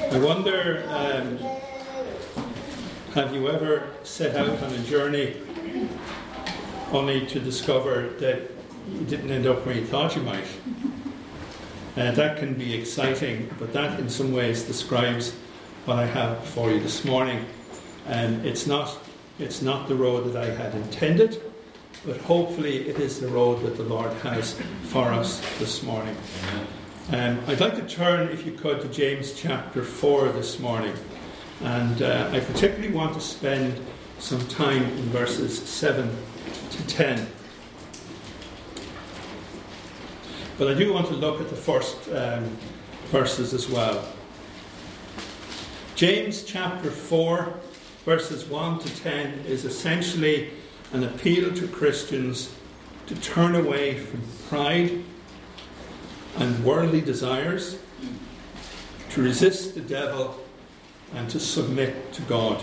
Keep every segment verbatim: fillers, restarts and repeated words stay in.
I wonder, um, have you ever set out on a journey only to discover that you didn't end up where you thought you might? Uh, that can be exciting, but that in some ways describes what I have for you this morning. And it's not, it's not the road that I had intended, but hopefully it is the road that the Lord has for us this morning. Um, I'd like to turn, if you could, to James chapter four this morning. And uh, I particularly want to spend some time in verses seven to ten. But I do want to look at the first um, verses as well. James chapter four, verses one to ten, is essentially an appeal to Christians to turn away from pride and worldly desires, to resist the devil, and to submit to God.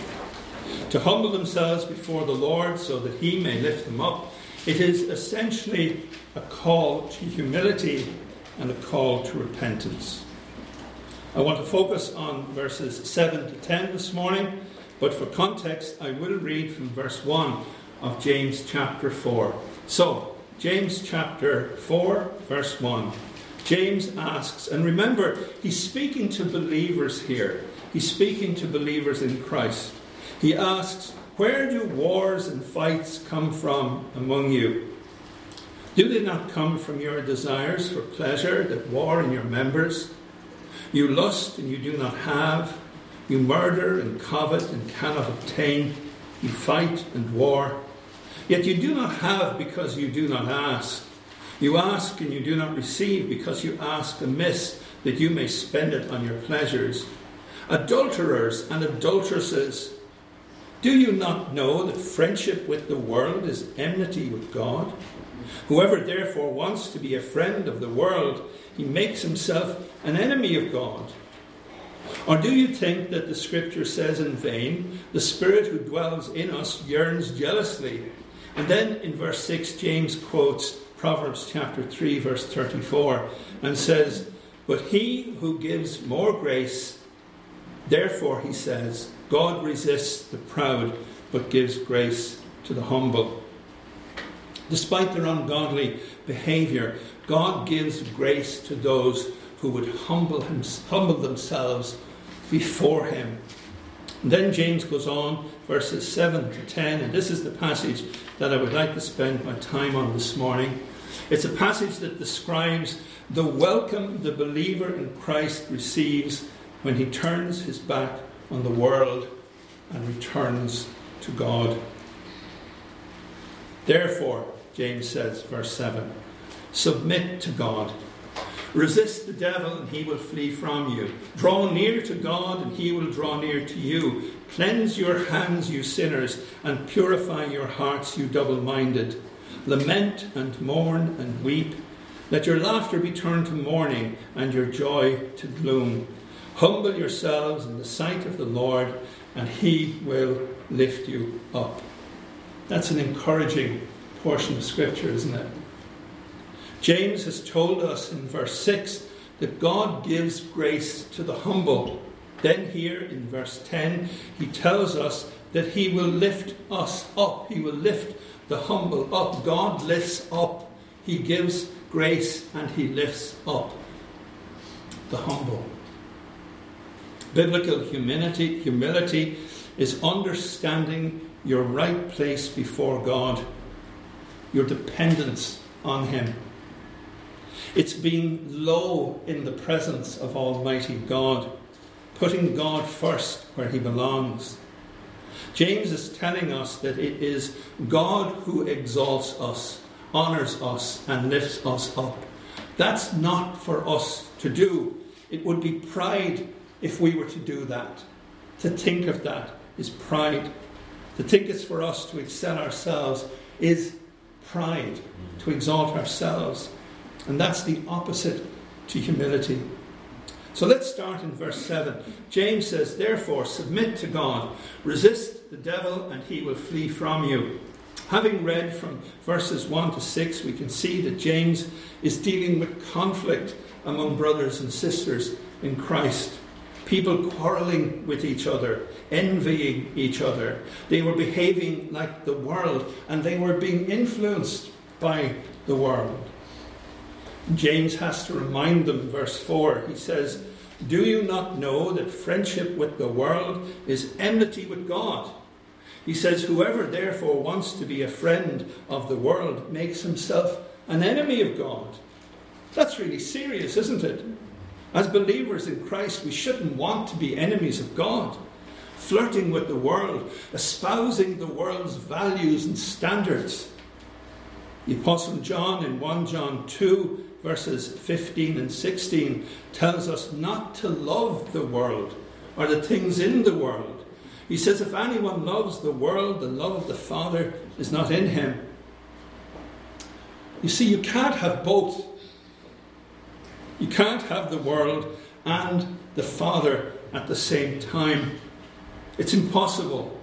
To humble themselves before the Lord so that he may lift them up. It is essentially a call to humility and a call to repentance. I want to focus on verses seven to ten this morning, but for context I will read from verse one of James chapter four. So, James chapter four, verse one. James asks, and remember, he's speaking to believers here. He's speaking to believers in Christ. He asks, where do wars and fights come from among you? Do they not come from your desires for pleasure that war in your members? You lust and you do not have. You murder and covet and cannot obtain. You fight and war. Yet you do not have because you do not ask. You ask and you do not receive because you ask amiss, that you may spend it on your pleasures. Adulterers and adulteresses, do you not know that friendship with the world is enmity with God? Whoever therefore wants to be a friend of the world, he makes himself an enemy of God. Or do you think that the scripture says in vain, the Spirit who dwells in us yearns jealously? And then in verse six, James quotes Proverbs chapter three, verse thirty-four, and says, but he who gives more grace, therefore, he says, God resists the proud, but gives grace to the humble. Despite their ungodly behavior, God gives grace to those who would humble, him, humble themselves before him. And then James goes on, verses seven to ten, and this is the passage that I would like to spend my time on this morning. It's a passage that describes the welcome the believer in Christ receives when he turns his back on the world and returns to God. Therefore, James says, verse seven, submit to God. Resist the devil and he will flee from you. Draw near to God and he will draw near to you. Cleanse your hands, you sinners, and purify your hearts, you double-minded. Lament and mourn and weep. Let your laughter be turned to mourning and your joy to gloom. Humble yourselves in the sight of the Lord and he will lift you up. That's an encouraging portion of scripture, isn't it? James has told us in verse six that God gives grace to the humble. Then here in verse ten, he tells us that he will lift us up. He will lift the humble up. God lifts up. He gives grace and he lifts up the humble. Biblical humility, humility is understanding your right place before God, your dependence on him. It's being low in the presence of Almighty God, putting God first where he belongs. James is telling us that it is God who exalts us, honours us, and lifts us up. That's not for us to do. It would be pride if we were to do that. To think of that is pride. To think it's for us to excel ourselves is pride, to exalt ourselves. And that's the opposite to humility. So let's start in verse seven. James says, therefore, submit to God. Resist the devil and he will flee from you. Having read from verses one to six, we can see that James is dealing with conflict among brothers and sisters in Christ. People quarrelling with each other, envying each other. They were behaving like the world, and they were being influenced by the world. James has to remind them, verse four, he says, "Do you not know that friendship with the world is enmity with God?" He says, "Whoever therefore wants to be a friend of the world makes himself an enemy of God." That's really serious, isn't it? As believers in Christ, we shouldn't want to be enemies of God, flirting with the world, espousing the world's values and standards. The Apostle John in First John two, verses fifteen and sixteen, tells us not to love the world or the things in the world. He says, if anyone loves the world, the love of the Father is not in him. You see, you can't have both. You can't have the world and the Father at the same time. It's impossible.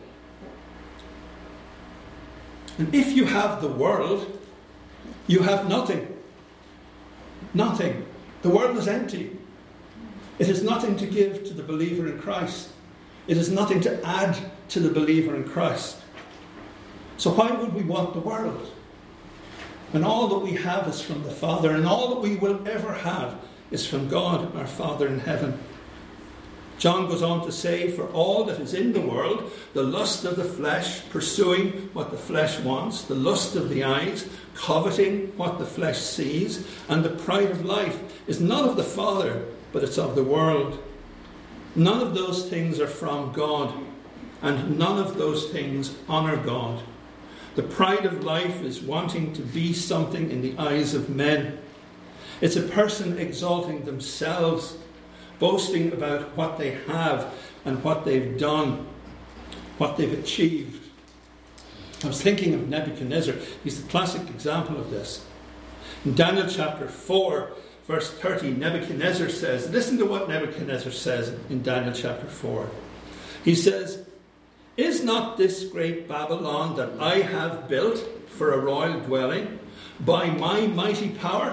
And if you have the world, you have nothing. Nothing. The world is empty. It has nothing to give to the believer in Christ. It has nothing to add to the believer in Christ. So why would we want the world? And all that we have is from the Father, and all that we will ever have is from God, our Father in heaven. John goes on to say, "For all that is in the world, the lust of the flesh, pursuing what the flesh wants, the lust of the eyes, coveting what the flesh sees, and the pride of life is not of the Father, but it's of the world. None of those things are from God, and none of those things honour God. The pride of life is wanting to be something in the eyes of men. It's a person exalting themselves, boasting about what they have and what they've done, what they've achieved." I was thinking of Nebuchadnezzar. He's the classic example of this. In Daniel chapter four, verse thirty, Nebuchadnezzar says, listen to what Nebuchadnezzar says in Daniel chapter four. He says, "Is not this great Babylon that I have built for a royal dwelling by my mighty power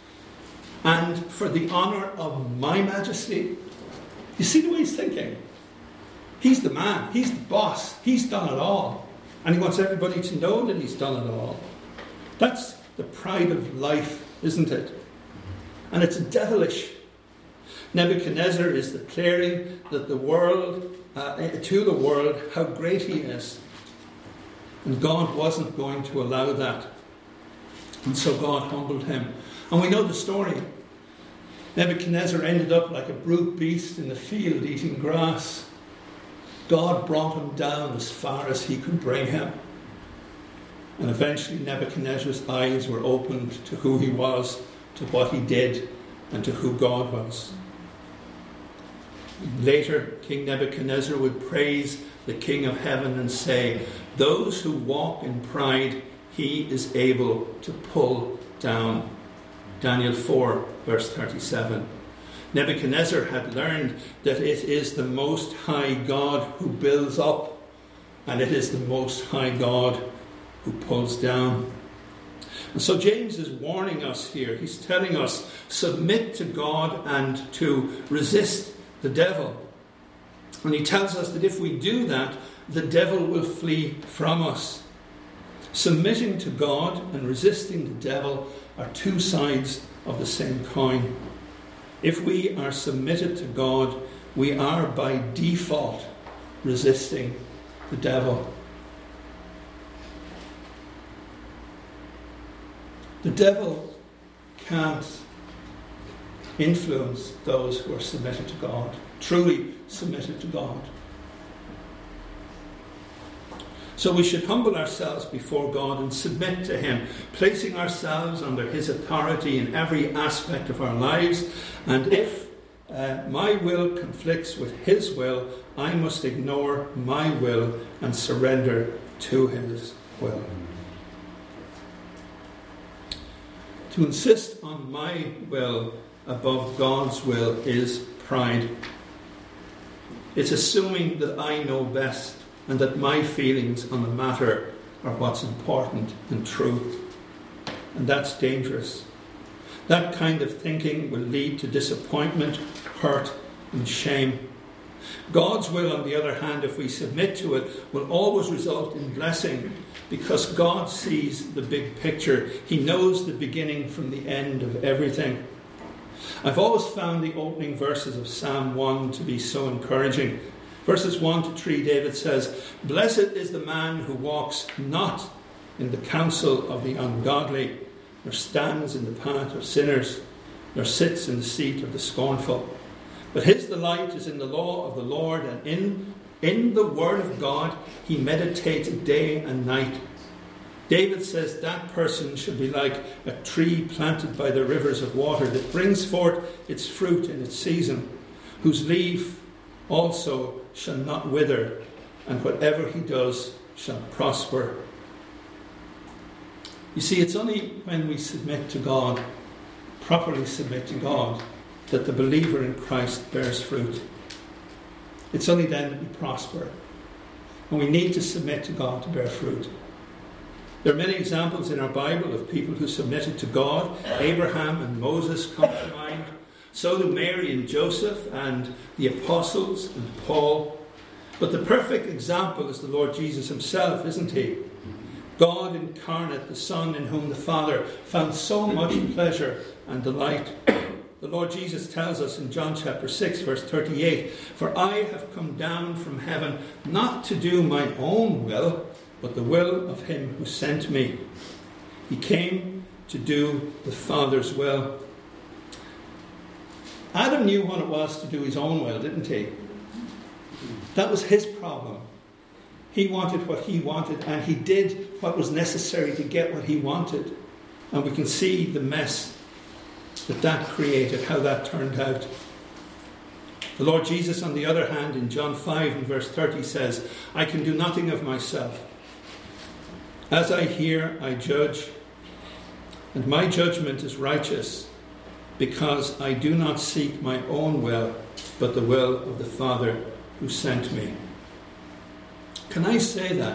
and for the honour of my majesty?" You see the way he's thinking? He's the man. He's the boss. He's done it all. And he wants everybody to know that he's done it all. That's the pride of life, isn't it? And it's devilish. Nebuchadnezzar is declaring that the world, uh, to the world, how great he is. And God wasn't going to allow that. And so God humbled him. And we know the story. Nebuchadnezzar ended up like a brute beast in the field eating grass. God brought him down as far as he could bring him. And eventually Nebuchadnezzar's eyes were opened to who he was, to what he did, and to who God was. Later, King Nebuchadnezzar would praise the King of heaven and say, "Those who walk in pride, he is able to pull down." Daniel four, verse thirty-seven. Nebuchadnezzar had learned that it is the Most High God who builds up, and it is the Most High God who pulls down. And so James is warning us here. He's telling us, submit to God and to resist the devil. And he tells us that if we do that, the devil will flee from us. Submitting to God and resisting the devil are two sides of the same coin. If we are submitted to God, we are by default resisting the devil. The devil can't influence those who are submitted to God, truly submitted to God. So we should humble ourselves before God and submit to Him, placing ourselves under His authority in every aspect of our lives. And if uh, my will conflicts with His will, I must ignore my will and surrender to His will. To insist on my will above God's will is pride. It's assuming that I know best and that my feelings on the matter are what's important and true. And that's dangerous. That kind of thinking will lead to disappointment, hurt, and shame. God's will, on the other hand, if we submit to it, will always result in blessing, because God sees the big picture. He knows the beginning from the end of everything. I've always found the opening verses of Psalm one to be so encouraging. Verses one to three, David says, "Blessed is the man who walks not in the counsel of the ungodly, nor stands in the path of sinners, nor sits in the seat of the scornful. But his delight is in the law of the Lord, and in, in the word of God he meditates day and night." David says that person should be like a tree planted by the rivers of water that brings forth its fruit in its season, whose leaf also shall not wither, and whatever he does shall prosper. You see, it's only when we submit to God, properly submit to God, that the believer in Christ bears fruit. It's only then that we prosper. And we need to submit to God to bear fruit. There are many examples in our Bible of people who submitted to God. Abraham and Moses come to mind. So do Mary and Joseph and the apostles and Paul. But the perfect example is the Lord Jesus himself, isn't he? God incarnate, the Son in whom the Father found so much pleasure and delight. The Lord Jesus tells us in John chapter six, verse thirty-eight, "For I have come down from heaven not to do my own will, but the will of him who sent me." He came to do the Father's will. Adam knew what it was to do his own will, didn't he? That was his problem. He wanted what he wanted, and he did what was necessary to get what he wanted. And we can see the mess that that created, how that turned out. The Lord Jesus, on the other hand, in John five and verse thirty says, "I can do nothing of myself. As I hear, I judge, and my judgment is righteous, because I do not seek my own will, but the will of the Father who sent me." Can I say that?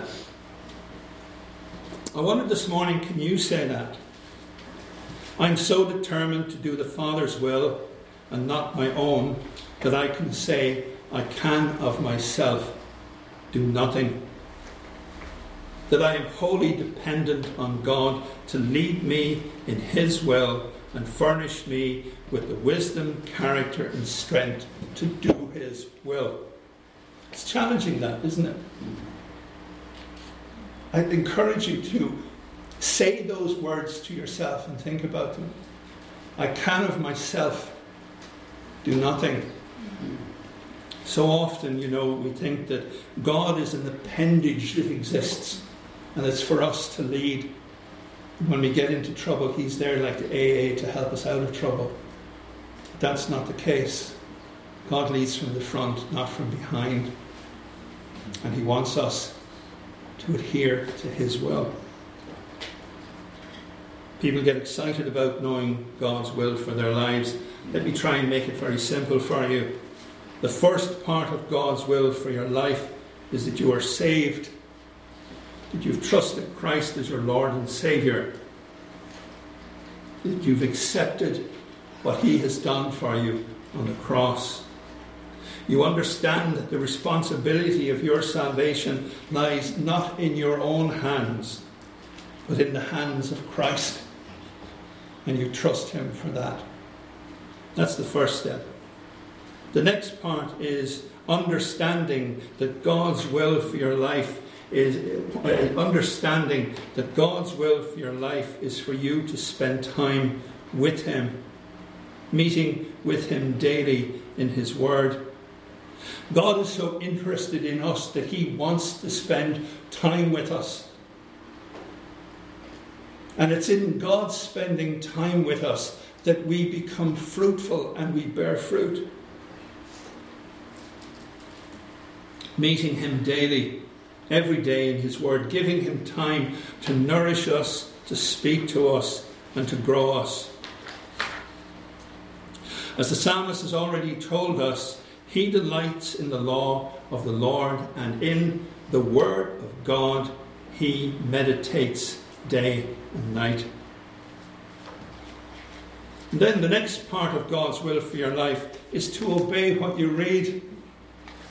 I wondered this morning, can you say that? I'm so determined to do the Father's will and not my own that I can say I can of myself do nothing. That I am wholly dependent on God to lead me in his will and furnish me with the wisdom, character and strength to do his will. It's challenging, that, isn't it? I'd encourage you to say those words to yourself and think about them. I can of myself do nothing. So often, you know, we think that God is an appendage that exists and it's for us to lead. When we get into trouble, he's there like the A A to help us out of trouble. That's not the case. God leads from the front, not from behind. And he wants us to adhere to his will. People get excited about knowing God's will for their lives. Let me try and make it very simple for you. The first part of God's will for your life is that you are saved, that you've trusted Christ as your Lord and Saviour, that you've accepted what he has done for you on the cross. You understand that the responsibility of your salvation lies not in your own hands, but in the hands of Christ. And you trust him for that. That's the first step. The next part is understanding that God's will for your life is understanding that God's will for your life is for you to spend time with him, meeting with him daily in his word. God is so interested in us that he wants to spend time with us. And it's in God spending time with us that we become fruitful and we bear fruit. Meeting him daily, every day in his word, giving him time to nourish us, to speak to us, and to grow us. As the psalmist has already told us, he delights in the law of the Lord, and in the word of God he meditates day and night. And then the next part of God's will for your life is to obey what you read.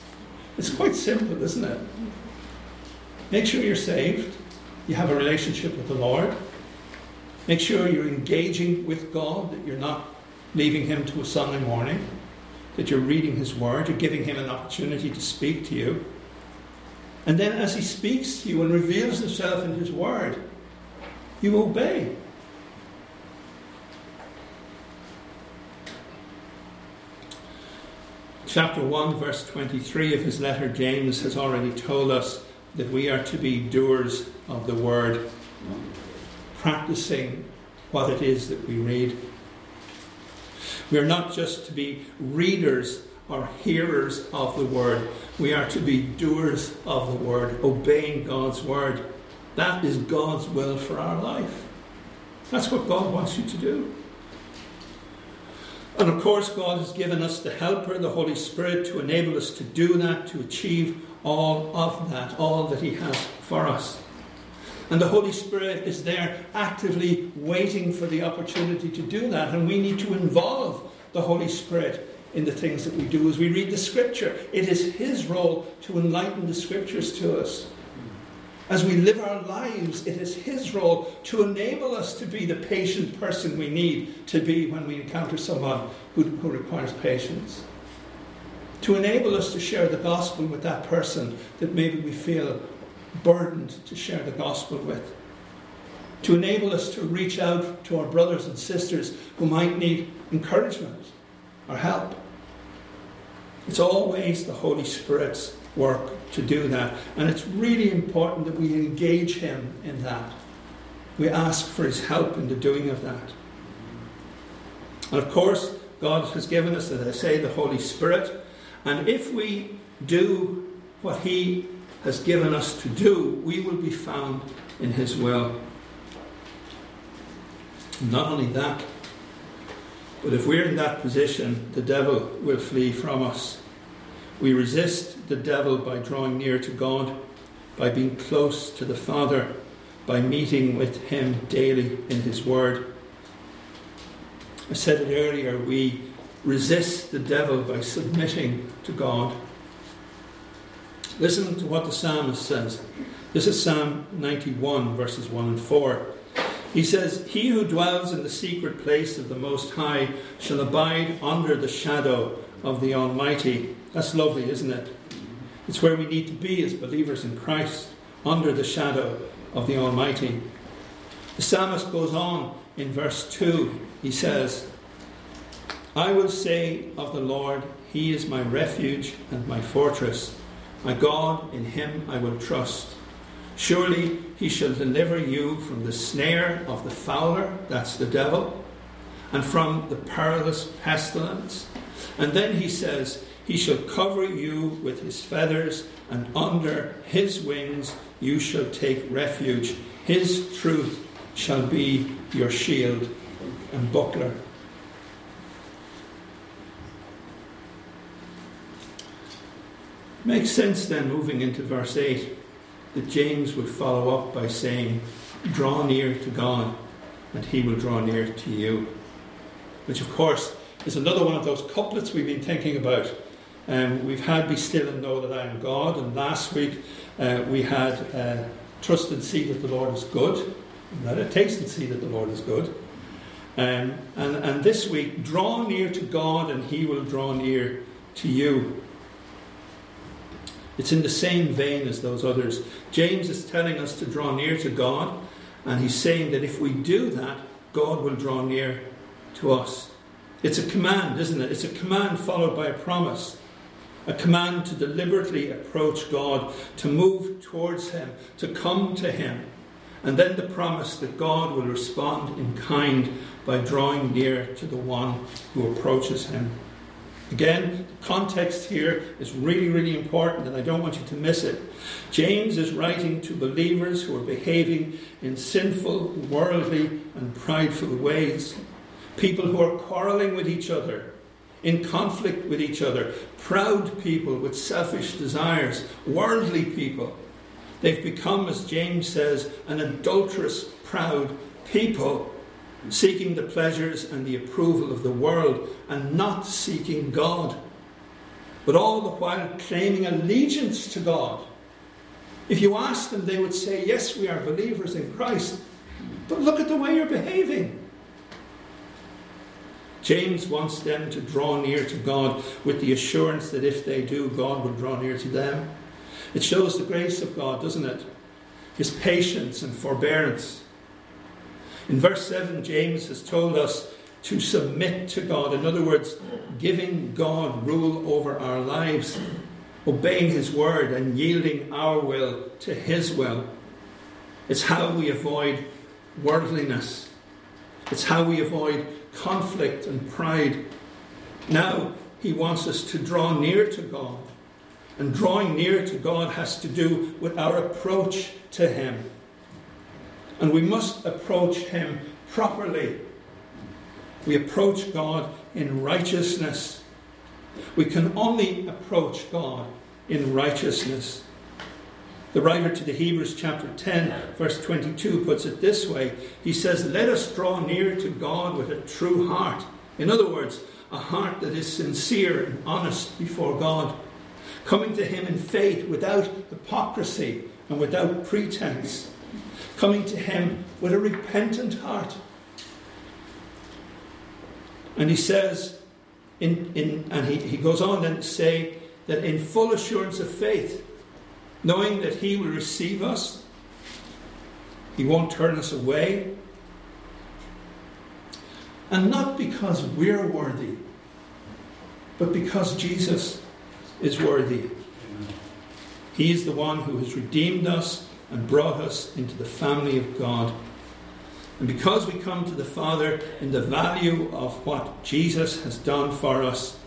It's quite simple, isn't it? Make sure you're saved. You have a relationship with the Lord. Make sure you're engaging with God, that you're not leaving him to a Sunday morning, that you're reading his word, you're giving him an opportunity to speak to you. And then as he speaks to you and reveals himself in his word, you obey. Chapter one, verse twenty-three of his letter, James has already told us that we are to be doers of the word, practicing what it is that we read. We are not just to be readers or hearers of the word. We are to be doers of the word, obeying God's word. That is God's will for our life. That's what God wants you to do. And of course, God has given us the Helper, the Holy Spirit, to enable us to do that, to achieve all of that, all that he has for us. And the Holy Spirit is there actively waiting for the opportunity to do that. And we need to involve the Holy Spirit in the things that we do as we read the Scripture. It is his role to enlighten the Scriptures to us. As we live our lives, it is his role to enable us to be the patient person we need to be when we encounter someone who, who requires patience. To enable us to share the gospel with that person that maybe we feel burdened to share the gospel with. To enable us to reach out to our brothers and sisters who might need encouragement or help. It's always the Holy Spirit's work to do that. And it's really important that we engage him in that. We ask for his help in the doing of that. And of course, God has given us, as I say, the Holy Spirit. And if we do what he has given us to do, we will be found in his will. Not only that, but if we're in that position, the devil will flee from us. We resist the devil by drawing near to God, by being close to the Father, by meeting with him daily in his word. I said it earlier, we resist the devil by submitting to God. Listen to what the psalmist says. This is Psalm ninety-one, verses one and four. He says, "He who dwells in the secret place of the Most High shall abide under the shadow of the Almighty." That's lovely, isn't it? It's where we need to be as believers in Christ, under the shadow of the Almighty. The psalmist goes on in verse two. He says, "I will say of the Lord, he is my refuge and my fortress. My God, in him I will trust. Surely he shall deliver you from the snare of the fowler," that's the devil, "and from the perilous pestilence." And then he says, "He shall cover you with his feathers, and under his wings you shall take refuge. His truth shall be your shield and buckler." Makes sense then, moving into verse eight, that James would follow up by saying, "Draw near to God, and he will draw near to you." Which, of course, is another one of those couplets we've been thinking about. Um, we've had "Be still and know that I am God," and last week uh, we had uh, "Trust and see that the Lord is good." Let it taste and see that the Lord is good. Um, and, and this week, "Draw near to God, and he will draw near to you." It's in the same vein as those others. James is telling us to draw near to God, and he's saying that if we do that, God will draw near to us. It's a command, isn't it? It's a command followed by a promise. A command to deliberately approach God, to move towards him, to come to him. And then the promise that God will respond in kind by drawing near to the one who approaches him. Again, the context here is really, really important, and I don't want you to miss it. James is writing to believers who are behaving in sinful, worldly, and prideful ways. People who are quarrelling with each other, in conflict with each other, proud people with selfish desires, worldly people. They've become, as James says, an adulterous, proud people, seeking the pleasures and the approval of the world and not seeking God. but all the while claiming allegiance to God. If you ask them, they would say, yes, we are believers in Christ, but look at the way you're behaving. James wants them to draw near to God with the assurance that if they do, God will draw near to them. It shows the grace of God, doesn't it? His patience and forbearance. In verse seven, James has told us to submit to God. In other words, giving God rule over our lives, obeying his word and yielding our will to his will. It's how we avoid worldliness. It's how we avoid conflict and pride. Now he wants us to draw near to God. And drawing near to God has to do with our approach to him. And we must approach him properly. We approach God in righteousness. We can only approach God in righteousness. The writer to the Hebrews chapter ten verse twenty-two puts it this way. He says, let us draw near to God with a true heart. In other words, a heart that is sincere and honest before God. Coming to him in faith without hypocrisy and without pretense. Coming to him with a repentant heart. And he says, in, in, and he, he goes on then to say that in full assurance of faith, knowing that he will receive us, he won't turn us away, and not because we're worthy, but because Jesus is worthy. He is the one who has redeemed us and brought us into the family of God. And because we come to the Father in the value of what Jesus has done for us,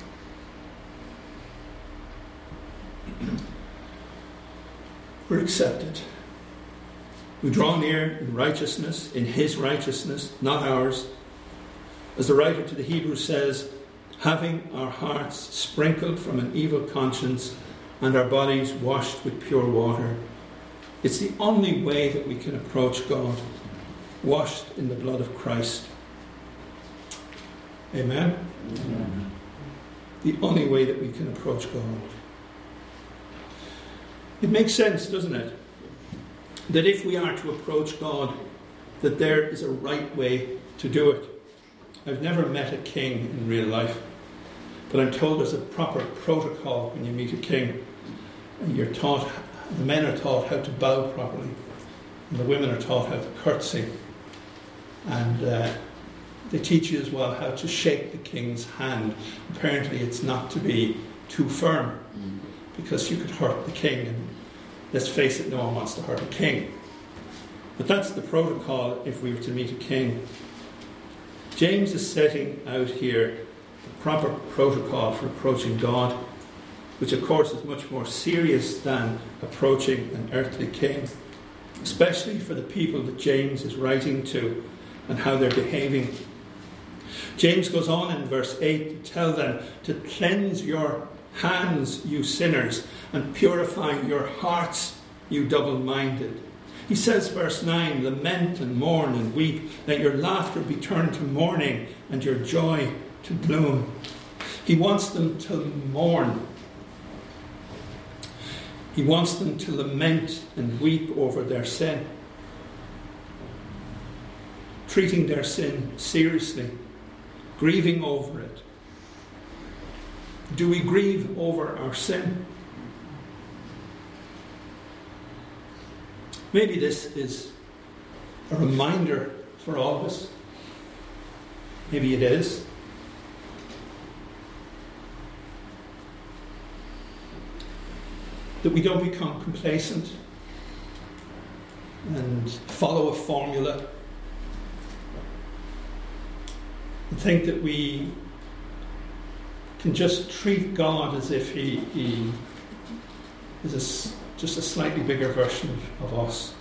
we're accepted. We draw near in righteousness, in his righteousness, not ours. As the writer to the Hebrews says, having our hearts sprinkled from an evil conscience and our bodies washed with pure water. It's the only way that we can approach God, washed in the blood of Christ. Amen? Amen. The only way that we can approach God. It makes sense, doesn't it? That if we are to approach God, that there is a right way to do it. I've never met a king in real life, but I'm told there's a proper protocol when you meet a king. And you're taught, the men are taught how to bow properly, and the women are taught how to curtsy. And uh, they teach you as well how to shake the king's hand. Apparently it's not to be too firm, because you could hurt the king, and let's face it, no one wants to hurt a king. But that's the protocol if we were to meet a king. James is setting out here the proper protocol for approaching God, which of course is much more serious than approaching an earthly king, especially for the people that James is writing to and how they're behaving. James goes on in verse eight to tell them to cleanse your hands, you sinners, and purify your hearts, you double-minded. He says, verse nine, lament and mourn and weep, let your laughter be turned to mourning and your joy to gloom. He wants them to mourn. He wants them to lament and weep over their sin, treating their sin seriously, grieving over it. Do we grieve over our sin? Maybe this is a reminder for all of us. Maybe it is. That we don't become complacent and follow a formula and think that we can just treat God as if he, he is a, just a slightly bigger version of us.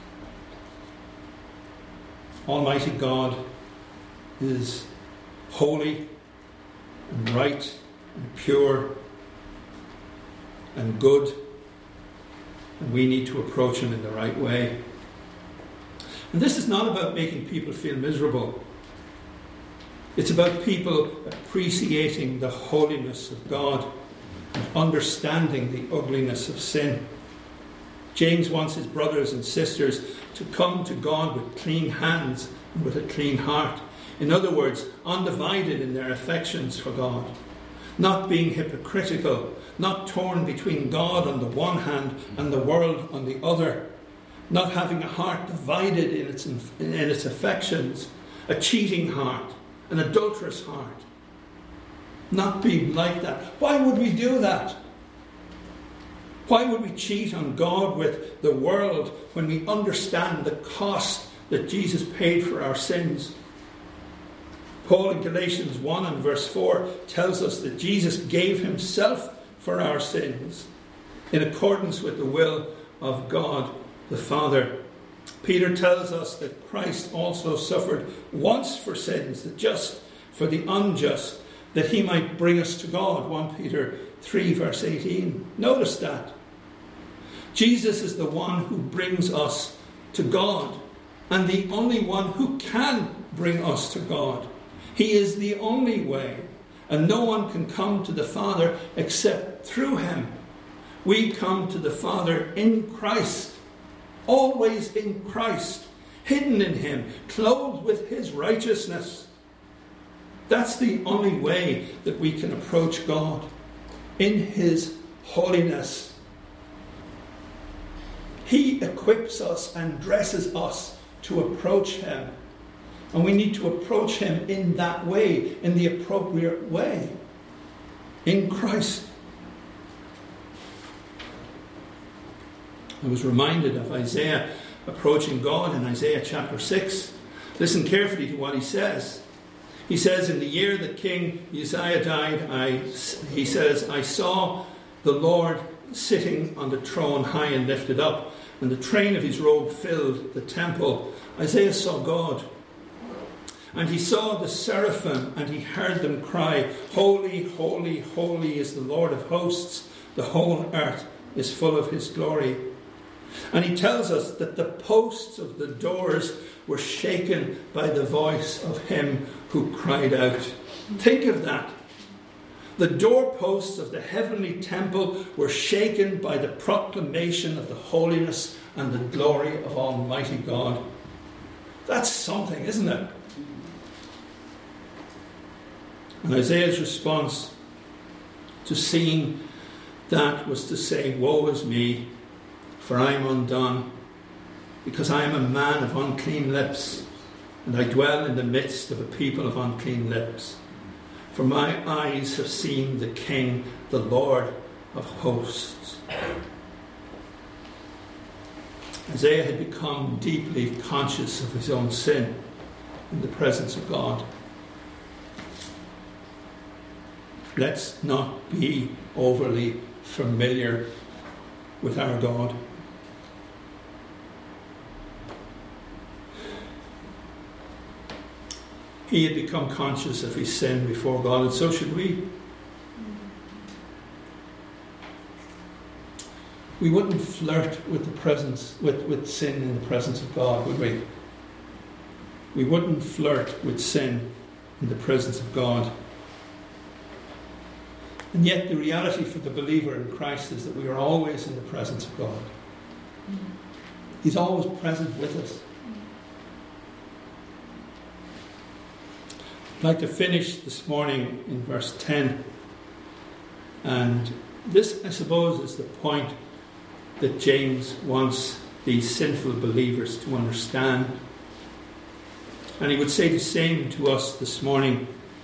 Almighty God is holy and right and pure and good, and we need to approach him in the right way. And this is not about making people feel miserable. It's about people appreciating the holiness of God and understanding the ugliness of sin. James wants his brothers and sisters to come to God with clean hands and with a clean heart. In other words, undivided in their affections for God. Not being hypocritical, not torn between God on the one hand and the world on the other. Not having a heart divided in its, in its affections, a cheating heart, an adulterous heart. Not being like that. Why would we do that? Why would we cheat on God with the world when we understand the cost that Jesus paid for our sins? Paul in Galatians one and verse four tells us that Jesus gave himself for our sins in accordance with the will of God the Father. Peter tells us that Christ also suffered once for sins, the just for the unjust, that he might bring us to God. First Peter three verse eighteen. Notice that. Jesus is the one who brings us to God, and the only one who can bring us to God. He is the only way, and no one can come to the Father except through him. We come to the Father in Christ, always in Christ, hidden in him, clothed with his righteousness. That's the only way that we can approach God, in his holiness. He equips us and dresses us to approach him. And we need to approach him in that way, in the appropriate way, in Christ. I was reminded of Isaiah approaching God in Isaiah chapter six. Listen carefully to what he says. He says, in the year that King Uzziah died, I, he says, I saw the Lord sitting on the throne high and lifted up, and the train of his robe filled the temple. Isaiah saw God. And he saw the seraphim, and he heard them cry, Holy, holy, holy is the Lord of hosts. The whole earth is full of his glory. And he tells us that the posts of the doors were shaken by the voice of him who cried out. Think of that. The doorposts of the heavenly temple were shaken by the proclamation of the holiness and the glory of Almighty God. That's something, isn't it? And Isaiah's response to seeing that was to say, Woe is me, for I am undone, because I am a man of unclean lips, and I dwell in the midst of a people of unclean lips. For my eyes have seen the King, the Lord of hosts. Isaiah had become deeply conscious of his own sin in the presence of God. Let's not be overly familiar with our God. He had become conscious of his sin before God, and so should we. We wouldn't flirt with the presence, with, with sin in the presence of God, would we? We wouldn't flirt with sin in the presence of God. And yet the reality for the believer in Christ is that we are always in the presence of God. He's always present with us. I'd like to finish this morning in verse ten. And this, I suppose, is the point that James wants these sinful believers to understand. And he would say the same to us this morning.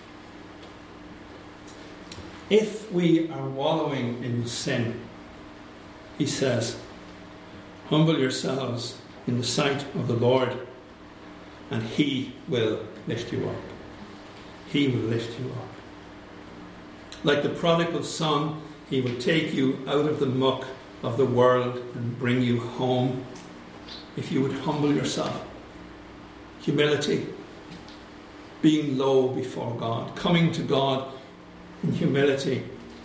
If we are wallowing in sin, he says, humble yourselves in the sight of the Lord, and he will lift you up. He will lift you up. Like the prodigal son, he will take you out of the muck of the world and bring you home if you would humble yourself. Humility, being low before God, coming to God in humility.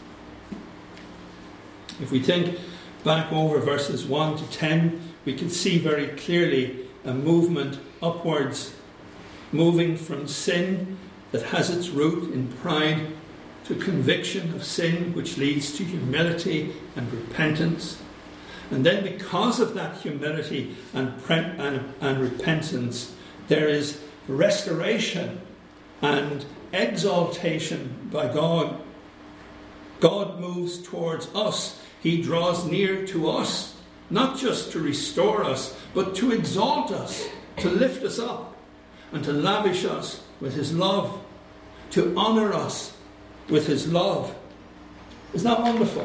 If we think back over verses one to ten, we can see very clearly a movement upwards, moving from sin that has its root in pride to conviction of sin, which leads to humility and repentance. And then because of that humility and, pre- and, and repentance, there is restoration and exaltation by God. God moves towards us. He draws near to us, not just to restore us, but to exalt us, to lift us up, and to lavish us with his love, to honour us with his love. Isn't that wonderful?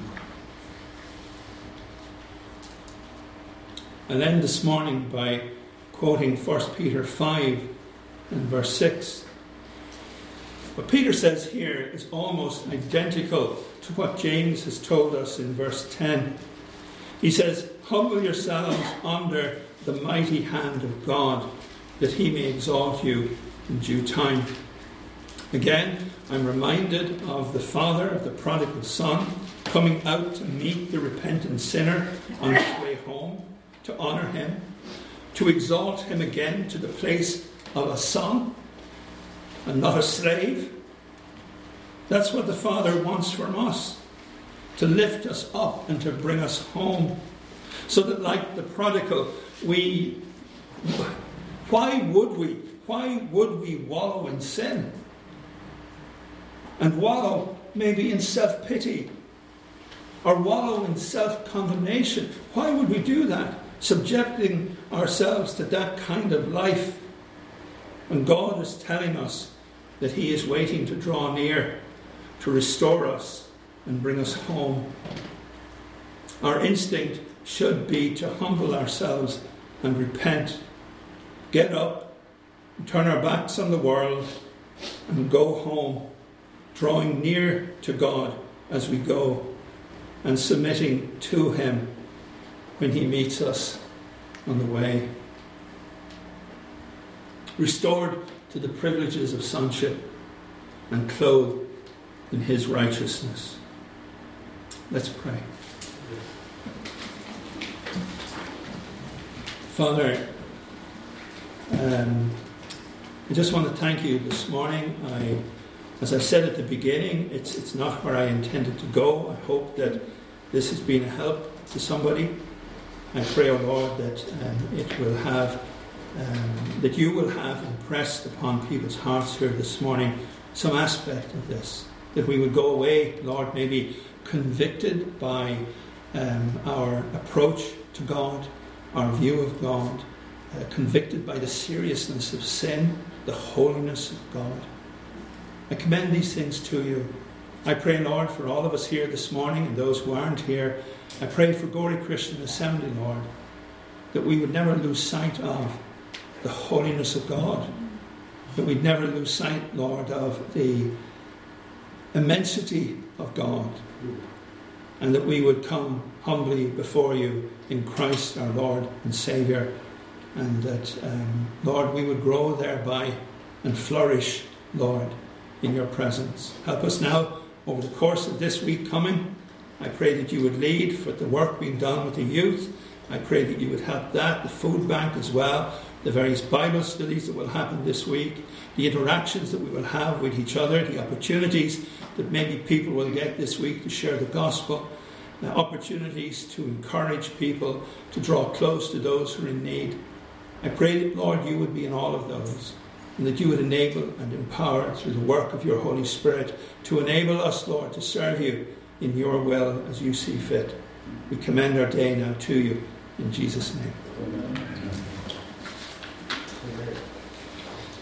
I'll end this morning by quoting First Peter five and verse six. What Peter says here is almost identical to what James has told us in verse ten. He says, "Humble yourselves under the mighty hand of God, that he may exalt you in due time." Again, I'm reminded of the father of the prodigal son coming out to meet the repentant sinner on his way home, to honour him, to exalt him again to the place of a son and not a slave. That's what the Father wants from us, to lift us up and to bring us home. So that like the prodigal, we, why would we, why would we wallow in sin? And wallow maybe in self-pity, or wallow in self-condemnation. Why would we do that? Subjecting ourselves to that kind of life, when God is telling us that he is waiting to draw near, to restore us and bring us home. Our instinct should be to humble ourselves and repent, get up, and turn our backs on the world and go home, drawing near to God as we go and submitting to him when he meets us on the way. Restored to the privileges of sonship and clothed in his righteousness. Let's pray. Father, um, I just want to thank you this morning. I, as I said at the beginning, it's it's not where I intended to go. I hope that this has been a help to somebody. I pray, O Lord, that um, it will have, um, that you will have impressed upon people's hearts here this morning some aspect of this. That we would go away, Lord, maybe convicted by um, our approach to God, our view of God, uh, convicted by the seriousness of sin, the holiness of God. I commend these things to you. I pray, Lord, for all of us here this morning and those who aren't here. I pray for Gorey Christian Assembly, Lord, that we would never lose sight of the holiness of God, that we'd never lose sight, Lord, of the immensity of God, and that we would come humbly before you in Christ our Lord and Saviour, and that, um, Lord, we would grow thereby and flourish, Lord, in your presence. Help us now over the course of this week coming. I pray that you would lead for the work being done with the youth. I pray that you would help that, the food bank as well, the various Bible studies that will happen this week, the interactions that we will have with each other, the opportunities that maybe people will get this week to share the gospel, uh, opportunities to encourage people to draw close to those who are in need. I pray that, Lord, you would be in all of those, and that you would enable and empower through the work of your Holy Spirit to enable us, Lord, to serve you in your will as you see fit. We commend our day now to you in Jesus' name. Amen.